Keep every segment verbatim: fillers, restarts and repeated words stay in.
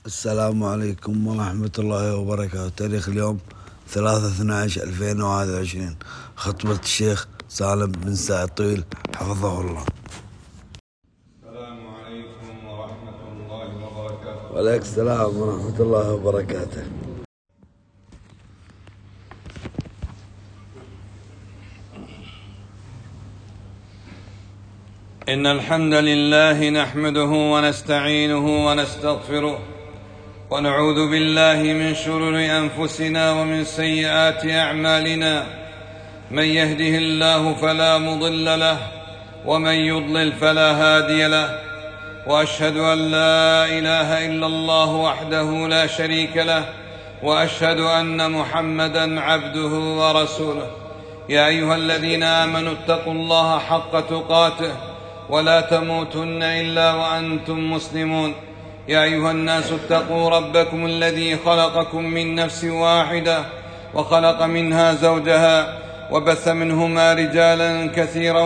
السلام عليكم ورحمة الله وبركاته. تاريخ اليوم ثلاثة اثنا عشر ألفين وواحد وعشرين. خطبة الشيخ سالم بن سعد طويل حفظه الله. السلام عليكم ورحمة الله وبركاته. وعليكم السلام ورحمة الله وبركاته. إن الحمد لله نحمده ونستعينه ونستغفره ونعوذ بالله من شرور أنفسنا ومن سيئات أعمالنا. من يهده الله فلا مضل له ومن يضلل فلا هادي له، وأشهد أن لا إله إلا الله وحده لا شريك له، وأشهد أن محمدًا عبده ورسوله. يا أيها الذين آمنوا اتقوا الله حق تقاته ولا تموتن إلا وأنتم مسلمون. يا أيها الناس اتقوا ربكم الذي خلقكم من نفس واحدة وخلق منها زوجها وبث منهما رجالا كثيرا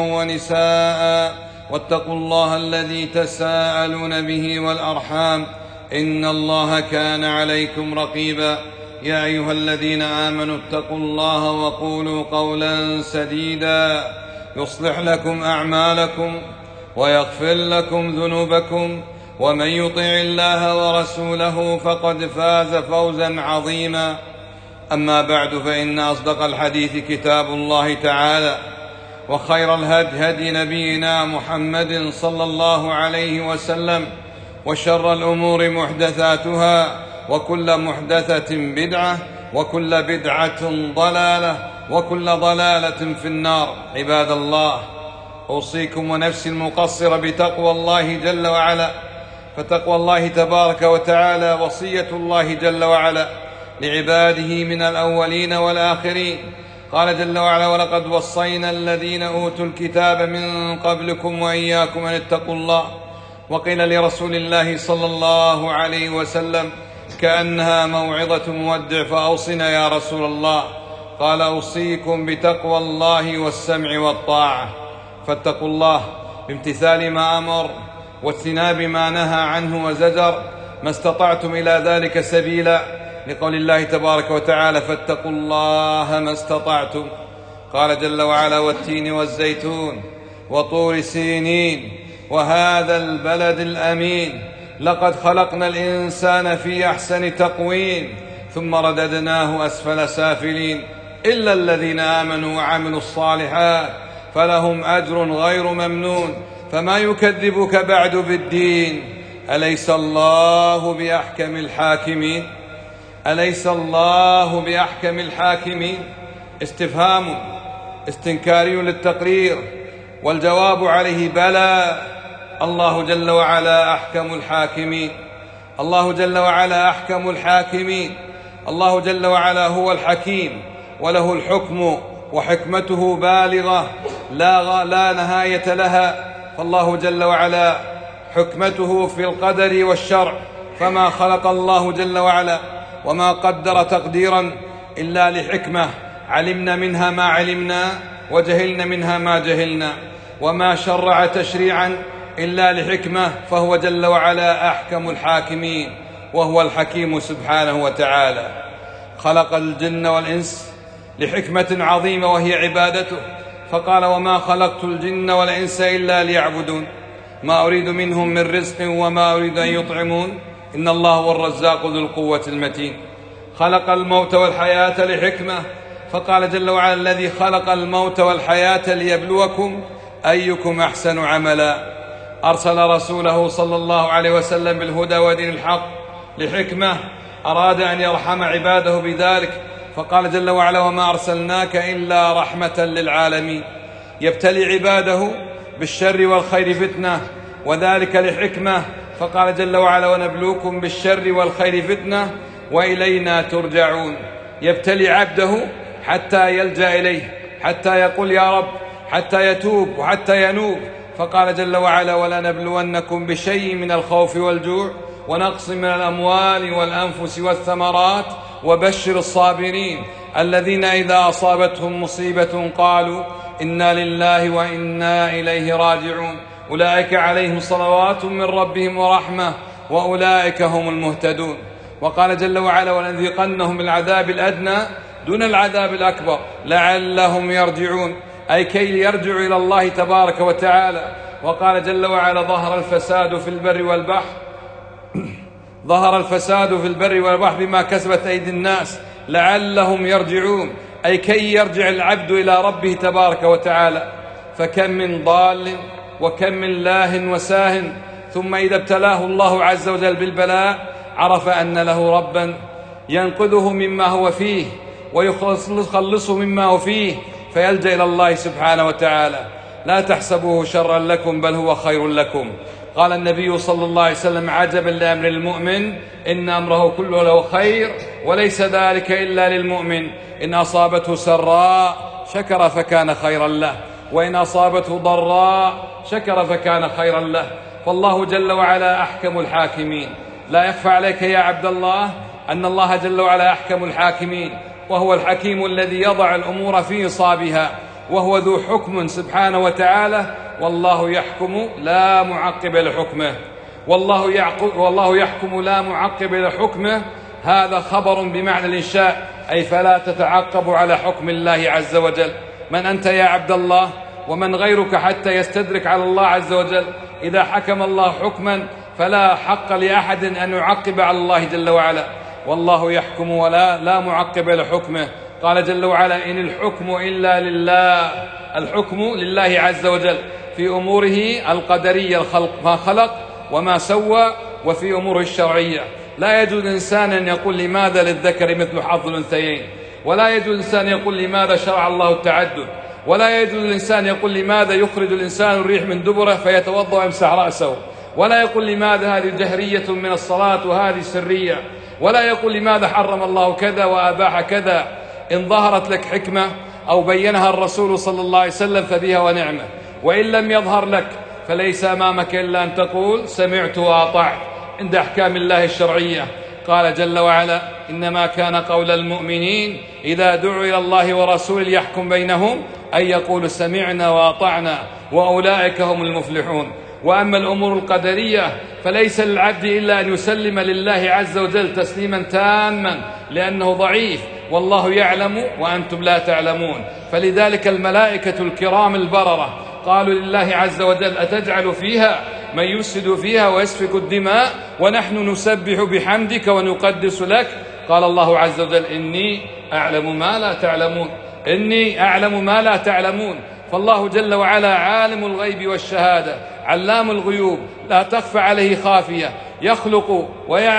ونساء، واتقوا الله الذي تساءلون به والأرحام إن الله كان عليكم رقيبا. يا أيها الذين آمنوا اتقوا الله وقولوا قولا سديدا يصلح لكم أعمالكم ويغفر لكم ذنوبكم، ومن يطع الله ورسوله فقد فاز فوزا عظيما. أما بعد، فإن أصدق الحديث كتاب الله تعالى، وخير الهدي هدي نبينا محمد صلى الله عليه وسلم، وشر الأمور محدثاتها، وكل محدثة بدعة، وكل بدعة ضلالة، وكل ضلالة في النار. عباد الله، أوصيكم ونفسي المقصر بتقوى الله جل وعلا، فتقوى الله تبارك وتعالى وصية الله جل وعلا لعباده من الأولين والآخرين. قال جل وعلا: ولقد وصينا الذين أوتوا الكتاب من قبلكم وإياكم أن اتقوا الله. وقيل لرسول الله صلى الله عليه وسلم كأنها موعظة مودع: فأوصنا يا رسول الله. قال: أوصيكم بتقوى الله والسمع والطاعة. فاتقوا الله بامتثال ما أمر واجتناب ما نهى عنه وزجر، ما استطعتم إلى ذلك سبيلا، لقول الله تبارك وتعالى: فاتقوا الله ما استطعتم. قال جل وعلا: والتين والزيتون وطور سينين وهذا البلد الأمين لقد خلقنا الإنسان في أحسن تقويم ثم رددناه أسفل سافلين إلا الذين آمنوا وعملوا الصالحات فلهم أجر غير ممنون. فما يكذبك بعد بالدين؟ أليس الله بأحكم الحاكمين؟ أليس الله بأحكم الحاكمين؟ استفهام استنكاري للتقرير، والجواب عليه: بلى، الله جل وعلا أحكم الحاكمين. الله جل وعلا أحكم الحاكمين. الله جل وعلا هو الحكيم، وله الحكم، وحكمته بالغة لا, لا نهاية لها. فالله جل وعلا حكمته في القدر والشرع، فما خلق الله جل وعلا وما قدر تقديرا إلا لحكمة، علمنا منها ما علمنا وجهلنا منها ما جهلنا، وما شرع تشريعا إلا لحكمة، فهو جل وعلا أحكم الحاكمين، وهو الحكيم سبحانه وتعالى. خلق الجن والإنس لحكمة عظيمة وهي عبادته، فقال: وما خلقت الجن والإنس إلا ليعبدون ما أريد منهم من رزق وما أريد أن يطعمون إن الله هو الرزاق ذو القوة المتين. خلق الموت والحياة لحكمة، فقال جل وعلا: الذي خلق الموت والحياة ليبلوكم أيكم أحسن عملا. أرسل رسوله صلى الله عليه وسلم بالهدى ودين الحق لحكمة، أراد أن يرحم عباده بذلك، فقال جل وعلا: وما أرسلناك إلا رحمة للعالمين. يبتلي عباده بالشر والخير فتنة، وذلك لحكمة، فقال جل وعلا: ونبلوكم بالشر والخير فتنة وإلينا ترجعون. يبتلي عبده حتى يلجأ إليه، حتى يقول يا رب، حتى يتوب وحتى ينوب، فقال جل وعلا: ولنبلونكم بشيء من الخوف والجوع ونقص من الأموال والأنفس والثمرات وبشر الصابرين الذين إذا أصابتهم مصيبة قالوا إنا لله وإنا إليه راجعون. أولئك عليهم صلوات من ربهم ورحمة وأولئك هم المهتدون. وقال جل وعلا: ولنذيقنهم من العذاب الأدنى دون العذاب الأكبر لعلهم يرجعون، أي كي يرجعوا إلى الله تبارك وتعالى. وقال جل وعلا: ظهر الفساد في البر والبحر ظهر الفساد في البر والبحر بما كسبت أيدي الناس لعلهم يرجعون، أي كي يرجع العبد إلى ربه تبارك وتعالى. فكم من ضال وكم من لاه وساه، ثم إذا ابتلاه الله عز وجل بالبلاء عرف أن له ربا ينقذه مما هو فيه ويخلصه مما هو فيه، فيلجأ إلى الله سبحانه وتعالى. لا تحسبوه شرا لكم بل هو خير لكم. قال النبي صلى الله عليه وسلم: عجبا لأمر المؤمن إن أمره كله له خير وليس ذلك إلا للمؤمن، إن أصابته سراء شكر فكان خيرا له، وإن أصابته ضراء شكر فكان خيرا له. فالله جل وعلا أحكم الحاكمين. لا يخفى عليك يا عبد الله أن الله جل وعلا أحكم الحاكمين، وهو الحكيم الذي يضع الأمور في نصابها، وهو ذو حكم سبحانه وتعالى. والله يحكم لا معقب لحكمه والله يعقب والله يحكم لا معقب لحكمه. هذا خبر بمعنى الإنشاء، أي فلا تتعقب على حكم الله عز وجل. من أنت يا عبد الله ومن غيرك حتى يستدرك على الله عز وجل؟ إذا حكم الله حكما فلا حق لأحد أن يعقب على الله جل وعلا. والله يحكم ولا لا معقب لحكمه. قال جل وعلا: إن الحكم إلا لله. الحكم لله عز وجل في أموره القدرية، الخلق ما خلق وما سوى، وفي أموره الشرعية. لا يجوز الإنسان أن يقول لماذا للذكر مثل حظ الأنثيين، ولا يجوز الإنسان يقول لماذا شرع الله التعدد، ولا يجوز الإنسان يقول لماذا يخرج الإنسان الريح من دبره فيتوضأ ويمسح رأسه، ولا يقول لماذا هذه جهرية من الصلاة وهذه سرية، ولا يقول لماذا حرم الله كذا وأباح كذا. إن ظهرت لك حكمة أو بينها الرسول صلى الله عليه وسلم فبها ونعمة، وإن لم يظهر لك فليس أمامك إلا أن تقول سمعت وأطعت عند أحكام الله الشرعية. قال جل وعلا: إنما كان قول المؤمنين إذا دعوا إلى الله ورسوله يحكم بينهم أن يقولوا سمعنا وأطعنا وأولئك هم المفلحون. وأما الأمور القدرية فليس للعبد إلا أن يسلم لله عز وجل تسليما تاما، لأنه ضعيف والله يعلم وأنتم لا تعلمون. فلذلك الملائكة الكرام البررة قالوا لله عز وجل: أتجعل فيها من يفسد فيها ويسفك الدماء ونحن نسبح بحمدك ونقدس لك؟ قال الله عز وجل: إني أعلم ما لا تعلمون إني أعلم ما لا تعلمون. فالله جل وعلا عالم الغيب والشهادة، علام الغيوب، لا تخفى عليه خافية، يخلق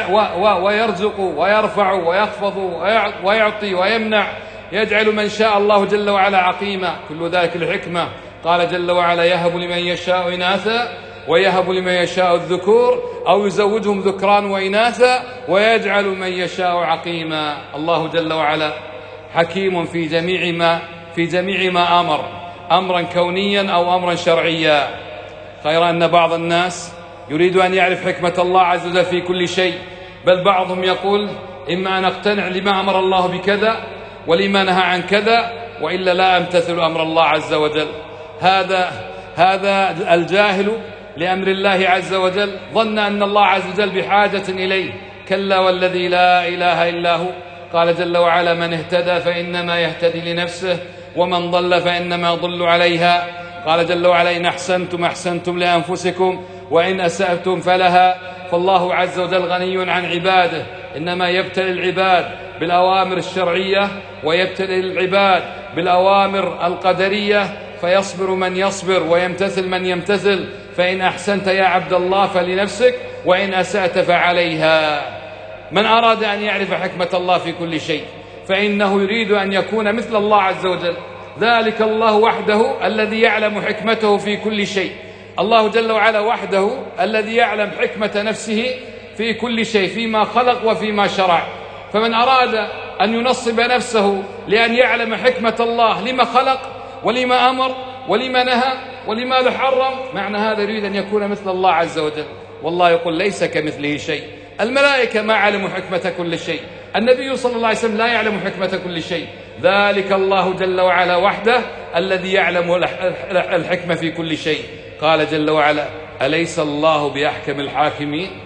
ويرزق ويرفع ويخفض ويعطي ويمنع، يجعل من شاء الله جل وعلا عقيما، كل ذلك الحكمة. قال جل وعلا: يهب لمن يشاء إناثا ويهب لمن يشاء الذكور أو يزوجهم ذكران وإناثا ويجعل من يشاء عقيما. الله جل وعلا حكيم في جميع ما في جميع ما أمر، أمرا كونيا أو أمرا شرعيا. خير أن بعض الناس يريد أن يعرف حكمة الله عز وجل في كل شيء، بل بعضهم يقول: إما أن أقتنع لما أمر الله بكذا ولما نهى عن كذا، وإلا لا أمتثل أمر الله عز وجل. هذا هذا الجاهل لأمر الله عز وجل ظن أن الله عز وجل بحاجة إليه. كلا والذي لا إله إلا هو. قال جل وعلا: من اهتدى فإنما يهتدي لنفسه ومن ضل فإنما يضل عليها. قال جل وعلا: إن أحسنتم أحسنتم لأنفسكم وإن أسأتم فلها. فالله عز وجل غني عن عباده، إنما يبتلي العباد بالأوامر الشرعية ويبتلي العباد بالأوامر القدرية، فيصبر من يصبر ويمتثل من يمتثل. فإن أحسنت يا عبد الله فلنفسك وإن أسأت فعليها. من أراد أن يعرف حكمة الله في كل شيء فإنه يريد أن يكون مثل الله عز وجل. ذلك الله وحده الذي يعلم حكمته في كل شيء. الله جل وعلا وحده الذي يعلم حكمة نفسه في كل شيء، فيما خلق وفيما شرع. فمن أراد أن ينصب نفسه لأن يعلم حكمة الله لما خلق ولما أمر ولما نهى ولماذا حرم، معنى هذا يريد أن يكون مثل الله عز وجل. والله يقول: ليس كمثله شيء. الملائكة ما علموا حكمة كل شيء، النبي صلى الله عليه وسلم لا يعلم حكمة كل شيء. ذلك الله جل وعلا وحده الذي يعلم الحكمة في كل شيء. قال جل وعلا: أليس الله بأحكم الحاكمين؟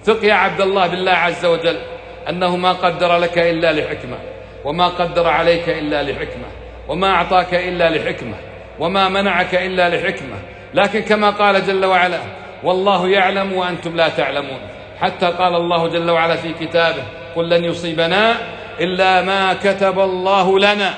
ثق يا عبد الله بالله عز وجل أنه ما قدر لك إلا لحكمة، وما قدر عليك إلا لحكمة، وما أعطاك إلا لحكمة، وما منعك إلا لحكمة. لكن كما قال جل وعلا: والله يعلم وأنتم لا تعلمون. حتى قال الله جل وعلا في كتابه: قل لن يصيبنا إلا ما كتب الله لنا،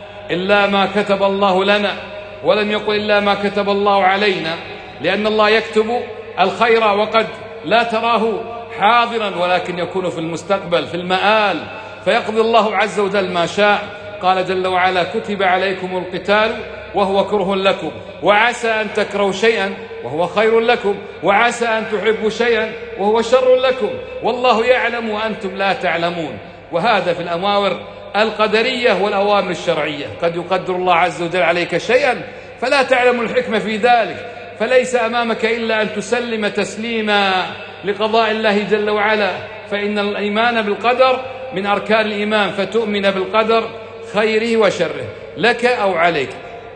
إلا ما كتب الله لنا، ولم يقل إلا ما كتب الله علينا، لأن الله يكتب الخير وقد لا تراه حاضرا، ولكن يكون في المستقبل في المآل، فيقضي الله عز وجل ما شاء. قال جل وعلا: كتب عليكم القتال وهو كره لكم، وعسى أن تكرهوا شيئا وهو خير لكم، وعسى أن تحبوا شيئا وهو شر لكم، والله يعلم وأنتم لا تعلمون. وهذا في الأوامر القدرية والأوامر الشرعية. قد يقدر الله عز وجل عليك شيئا فلا تعلم الحكمة في ذلك، فليس أمامك إلا أن تسلم تسليما لقضاء الله جل وعلا، فإن الإيمان بالقدر من أركان الإيمان، فتؤمن بالقدر خيره وشره، لك أو عليك،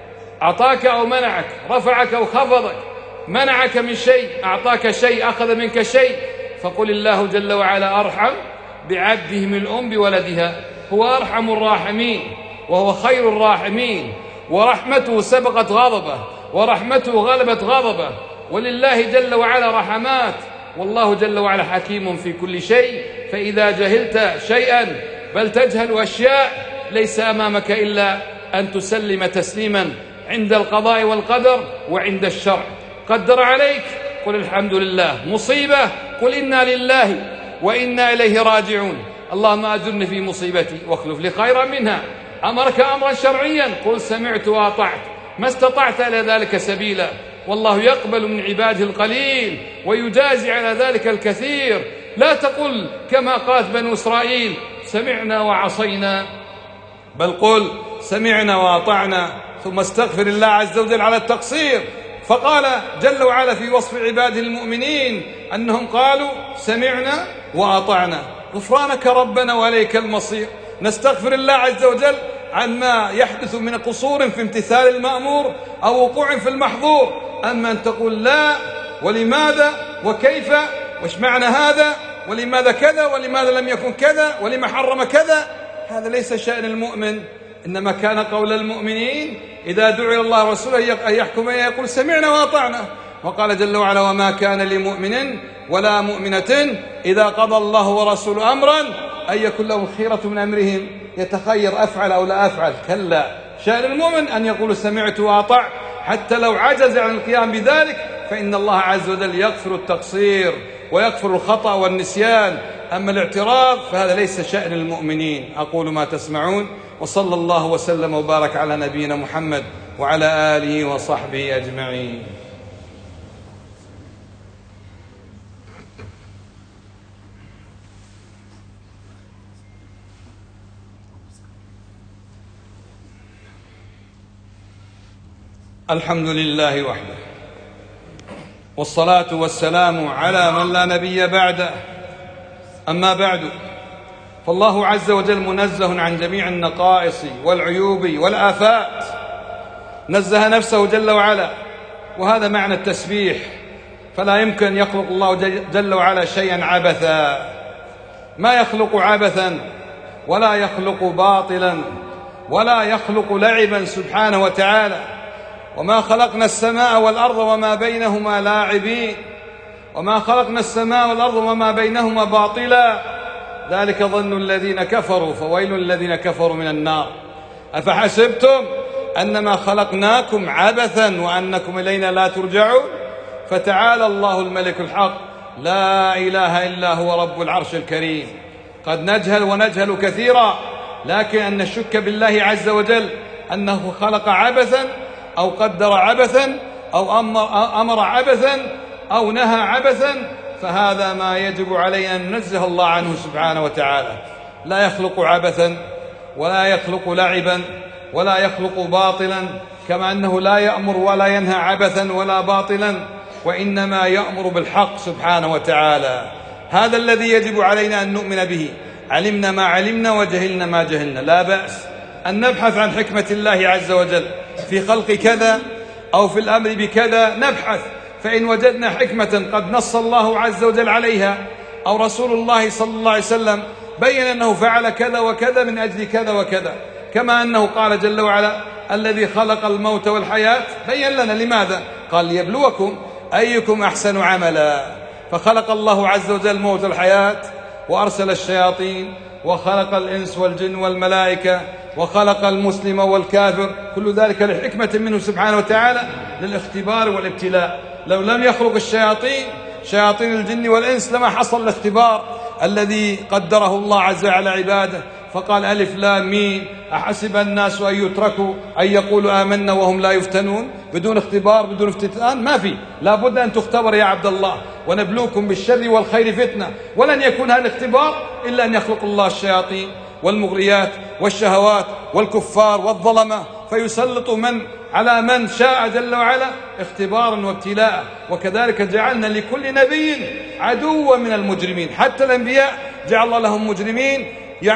أعطاك أو منعك، رفعك أو خفضك، منعك من شيء، أعطاك شيء، أخذ منك شيء، فقل الله جل وعلا أرحم بعبده من الأم بولدها، هو أرحم الراحمين وهو خير الراحمين، ورحمته سبقت غضبه، ورحمته غلبت غضبه، ولله جل وعلا رحمات، والله جل وعلا حكيم في كل شيء. فإذا جهلت شيئا بل تجهل أشياء ليس أمامك إلا أن تسلم تسليما عند القضاء والقدر وعند الشرع. قدر عليك قل الحمد لله، مصيبة قل إنا لله وإنا إليه راجعون، اللهم أجرني في مصيبتي واخلف لي خيرا منها. أمرك أمرا شرعيا قل سمعت وأطعت، ما استطعت إلى ذلك سبيلا، والله يقبل من عباده القليل ويجازي على ذلك الكثير. لا تقل كما قالت بنو إسرائيل سمعنا وعصينا، بل قل سمعنا وأطعنا، ثم استغفر الله عز وجل على التقصير. فقال جل وعلا في وصف عباده المؤمنين أنهم قالوا سمعنا وأطعنا، غفرانك ربنا وإليك المصير. نستغفر الله عز وجل عما يحدث من قصور في امتثال المأمور أو وقوع في المحظور. أما أن تقول لا ولماذا وكيف وش معنى هذا ولماذا كذا ولماذا لم يكن كذا ولما حرم كذا، هذا ليس شأن المؤمن. إنما كان قول المؤمنين إذا دعي الله ورسوله أن يحكم يقول سمعنا وأطعنا. وقال جل وعلا وما كان لمؤمن ولا مؤمنة إذا قضى الله ورسوله أمرا أن يكون لهم خيرة من أمرهم، يتخير أفعل أو لا أفعل، كلا، شأن المؤمن أن يقول سمعت وأطع، حتى لو عجز عن القيام بذلك فإن الله عز وجل يغفر التقصير ويغفر الخطأ والنسيان. أما الاعتراض فهذا ليس شأن المؤمنين. أقول ما تسمعون، وصلى الله وسلم وبارك على نبينا محمد وعلى آله وصحبه أجمعين. الحمد لله وحده، والصلاة والسلام على من لا نبي بعده. أما بعد، فالله عز وجل منزه عن جميع النقائص والعيوب والآفات، نزه نفسه جل وعلا، وهذا معنى التسبيح. فلا يمكن يخلق الله جل وعلا شيئا عبثا، ما يخلق عبثا ولا يخلق باطلا ولا يخلق لعبا سبحانه وتعالى. وما خلقنا السماء والأرض وما بينهما لاعبين، وما خلقنا السماء والأرض وما بينهما باطلا، ذلك ظن الذين كفروا فويل الذين كفروا من النار. أفحسبتم أنما خلقناكم عبثا وأنكم إلينا لا ترجعون، فتعالى الله الملك الحق لا إله إلا هو رب العرش الكريم. قد نجهل ونجهل كثيرا، لكن أن نشك بالله عز وجل أنه خلق عبثا أو قدر عبثا أو أمر, أمر عبثا أو نهى عبثا، فهذا ما يجب علينا أن ننزه الله عنه سبحانه وتعالى. لا يخلق عبثا ولا يخلق لعبا ولا يخلق باطلا، كما أنه لا يأمر ولا ينهى عبثا ولا باطلا، وإنما يأمر بالحق سبحانه وتعالى. هذا الذي يجب علينا أن نؤمن به، علمنا ما علمنا وجهلنا ما جهلنا. لا بأس أن نبحث عن حكمة الله عز وجل في خلق كذا أو في الأمر بكذا، نبحث، فإن وجدنا حكمة قد نص الله عز وجل عليها أو رسول الله صلى الله عليه وسلم بين أنه فعل كذا وكذا من أجل كذا وكذا، كما أنه قال جل وعلا الذي خلق الموت والحياة بين لنا لماذا، قال ليبلوكم أيكم أحسن عملا. فخلق الله عز وجل الموت والحياة، وأرسل الشياطين، وخلق الإنس والجن والملائكة، وخلق المسلم والكافر، كل ذلك لحكمة منه سبحانه وتعالى للاختبار والابتلاء. لو لم يخلق الشياطين شياطين الجن والإنس لما حصل الاختبار الذي قدره الله عز وجل على عباده. فقال ألف لام ميم أحسب الناس أن يتركوا أن يقولوا آمنا وهم لا يفتنون، بدون اختبار بدون افتتان ما في، لا بد أن تختبر يا عبد الله. ونبلوكم بالشر والخير فتنة، ولن يكون هذا الاختبار إلا أن يخلق الله الشياطين والمغريات والشهوات والكفار والظلمة، فيسلط من على من شاء جل وعلا اختبارا وابتلاء. وكذلك جعلنا لكل نبي عدوا من المجرمين، حتى الأنبياء جعل الله لهم مجرمين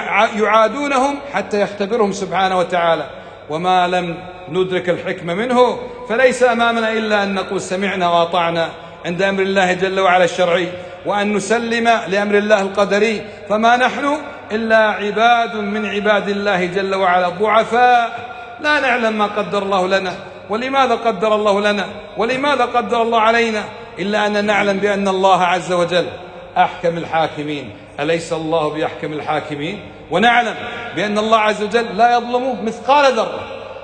يعادونهم حتى يختبرهم سبحانه وتعالى. وما لم ندرك الحكمة منه فليس أمامنا إلا أن نقول سمعنا وأطعنا عند أمر الله جل وعلا الشرعي، وأن نسلم لأمر الله القدري. فما نحن إلا عباد من عباد الله جل وعلا ضعفاء لا نعلم ما قدر الله لنا، ولماذا قدر الله لنا، ولماذا قدر الله علينا، إلا أن نعلم بأن الله عز وجل أحكم الحاكمين. أليس الله بأحكم الحاكمين؟ ونعلم بأن الله عز وجل لا يظلم مثقال ذرة،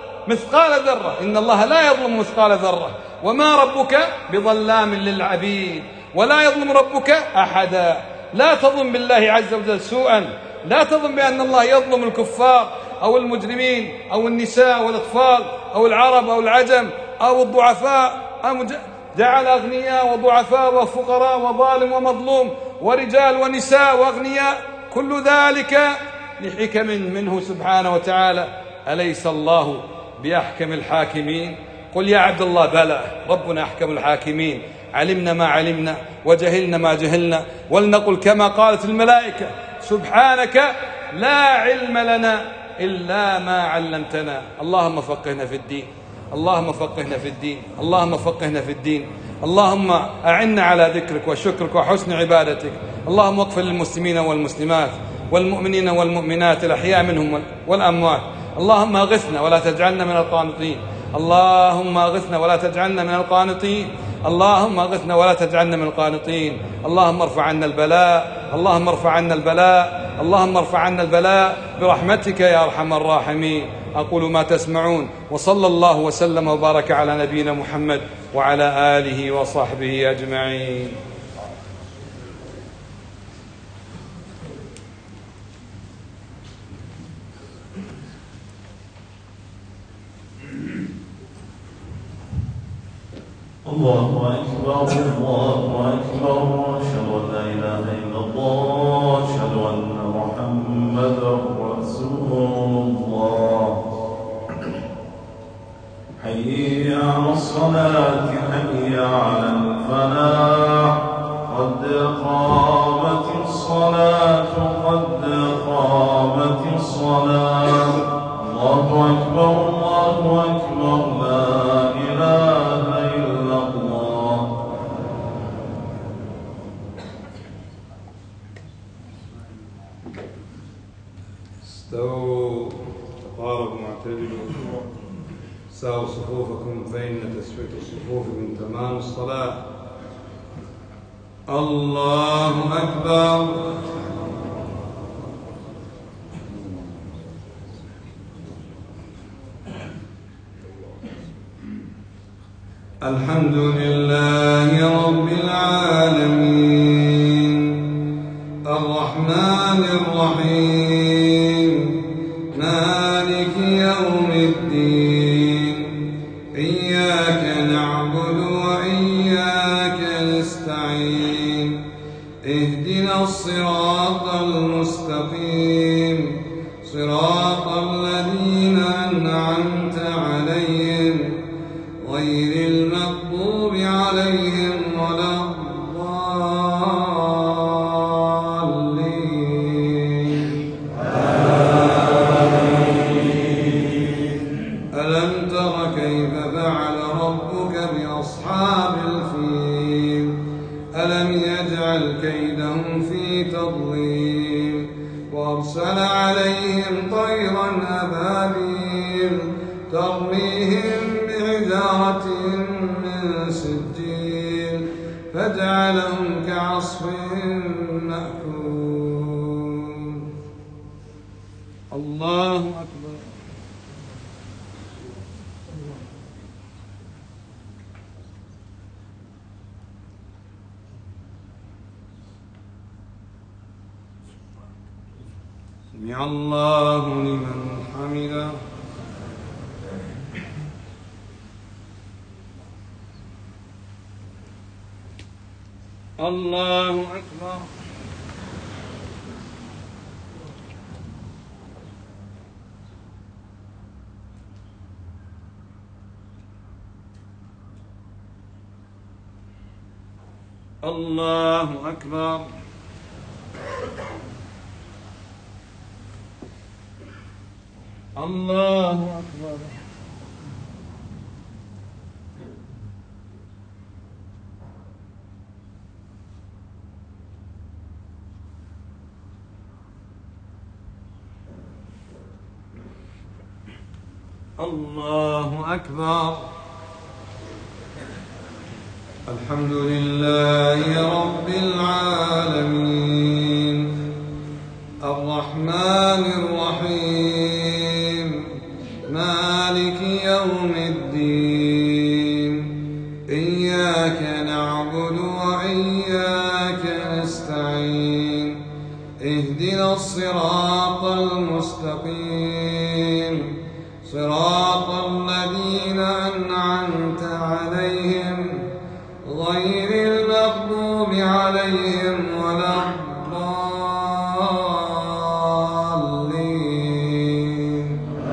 مثقال ذرة، إن الله لا يظلم مثقال ذرة، وما ربك بظلام للعبيد، ولا يظلم ربك أحدا. لا تظن بالله عز وجل سوءا، لا تظن بأن الله يظلم الكفار أو المجرمين أو النساء والأطفال أو العرب أو العجم أو الضعفاء، أو جعل أغنياء وضعفاء وفقراء وظالم ومظلوم ورجال ونساء وأغنياء، كل ذلك لحكم منه سبحانه وتعالى. أليس الله بأحكم الحاكمين؟ قل يا عبد الله بلى، ربنا أحكم الحاكمين، علمنا ما علمنا وجهلنا ما جهلنا، ولنقل كما قالت الملائكة سبحانك لا علم لنا إلا ما علمتنا. اللهم فقهنا في الدين، اللهم فقهنا في الدين، اللهم فقهنا في الدين، اللهم أعنا على ذكرك وشكرك وحسن عبادتك. اللهم اغفر للمسلمين والمسلمات والمؤمنين والمؤمنات الأحياء منهم والأموات. اللهم اغثنا ولا تجعلنا من القانطين، اللهم اغثنا ولا تجعلنا من القانطين، اللهم اغثنا ولا تجعلنا من القانطين. اللهم ارفع عنا البلاء، اللهم ارفع عنا البلاء، اللهم ارفع عنا البلاء برحمتك يا أرحم الراحمين. أقول ما تسمعون، وصلى الله وسلم وبارك على نبينا محمد وعلى آله وصحبه أجمعين. الله أكبر، الله أكبر، أشهد أن لا إله إلا الله، أشهد أن محمدا رسول الله. حي على الصلاة، حي على الفلاح، قد قامت الصلاة، قد قامت الصلاة. الله أكبر، الله أكبر، لا إله إلا الله. استووا، تقاربوا، معتدلوا، ساووا صفوفكم فإن تسوية الصفوف من تمام الصلاة. الله أكبر. الحمد لله رب العالمين، الرحمن الرحيم، مالك يوم الدين، إياك نعبد وإياك نستعين، اهدنا الصراط المستقيم، صراط الذين أنعمت عليهم غير المغضوب عليهم ولا الضالين. ألم تر كيف فعل ربك بأصحاب الفيل؟ ألم يجعل كيدهم في وأرسل عليهم طيرا أبابيل ترميهم بحجارة من سجيل فجعلهم كعصف مأكول. الله أكبر. سمع الله لمن حمده. الله أكبر. الله أكبر. الله أكبر. الله أكبر. الحمد لله رب العالمين الرحمن الرحيم مالك يوم الدين إياك نعبد وإياك نستعين اهدنا الصراط المستقيم صراط الذين أنعمت عليهم غير المغضوب عليهم ولا الضالين.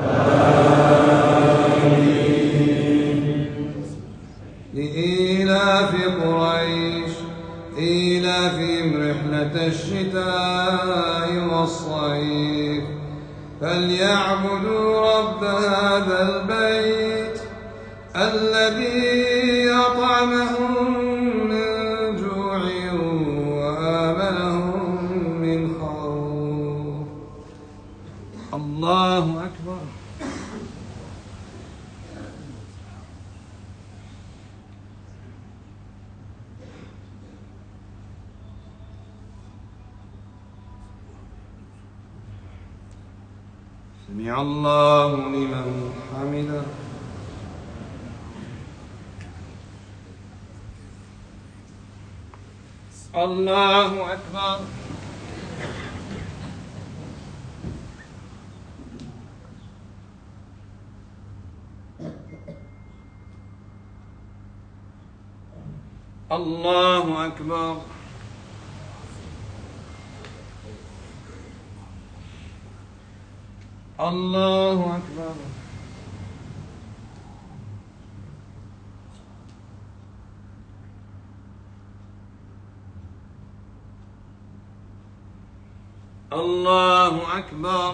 لإيلاف قريش إيلافهم رحلة الشتاء والصيف فليعبدوا رب هذا البيت الذي أطعمهم من جوع وآمنهم من خوف. الله أكبر. سمع الله لمن حمده. الله أكبر. الله أكبر. الله أكبر. الله أكبر.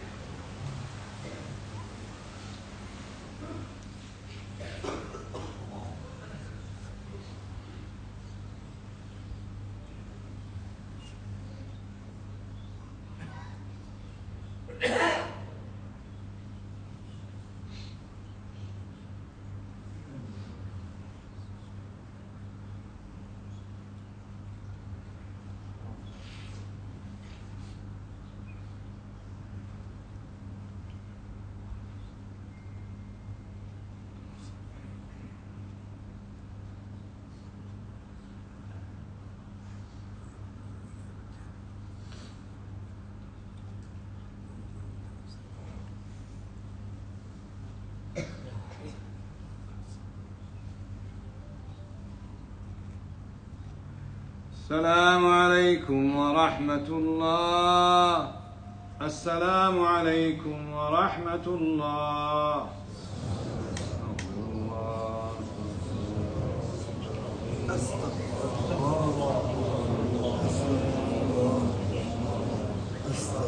السلام عليكم ورحمة الله. السلام عليكم ورحمة الله.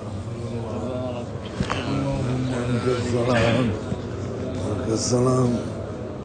السلام. السلام.